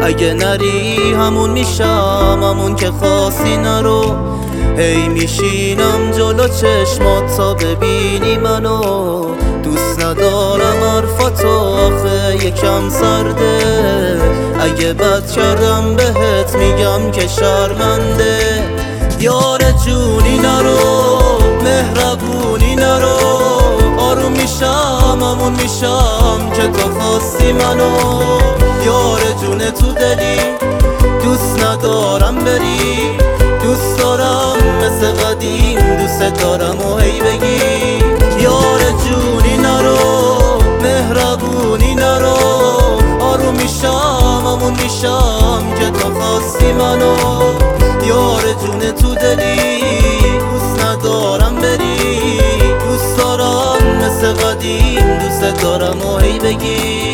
اگه نری همون میشم، همون که خواستی نرو. هی میشینم جلو چشمات تا ببینی منو. دوست ندارم حرفاتو، آخه یکم سرده. اگه بد کردم بهت میگم که شرمنده. یار جونی نرو، مهربونی نرو. آروم میشم، همون میشم که تو خواستی منو. یار جون تو دلی، دوست ندارم بری. دوست دارم مثل قدیم، دوست دارم و هی بگی. یار جونی نرو، مهربونی نرو. آروم میشم، همون میشم که تو خواستی منو. یار جون تو دلی، دوست ندارم بری. دوست دارم مثل قدیم، دوست دارم و هی بگی.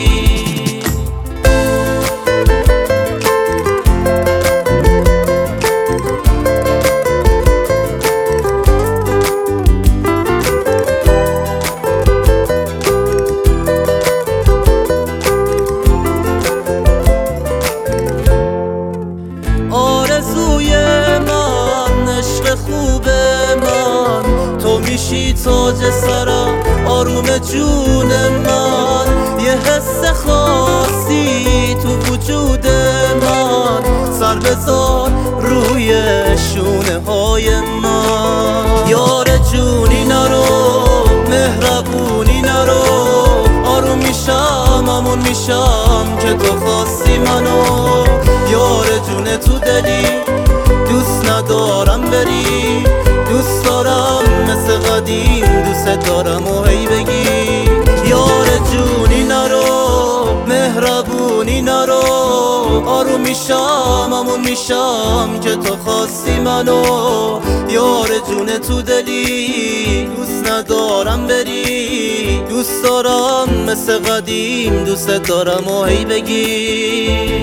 آرزوی من، عشق خوب من، تو میشی تاج سرم، آروم جون من. یه حس خاصی تو وجود من، سر بذار روی شونه های من. یار جونی نرو، مهربونی نرو. آروم میشم، همون میشم که تو خواستی منو. یار جون تو دلی، دوست ندارم بری. دوست دارم مثل قدیم، دوست دارم و هی بگی. یار جونی نرو، مهربونی نرو. آروم میشم، همون میشم که تو خواستی منو. یار جون تو دلی، دوست ندارم بری. دوست دارم مثل قدیم، دوست دارم و هی بگی.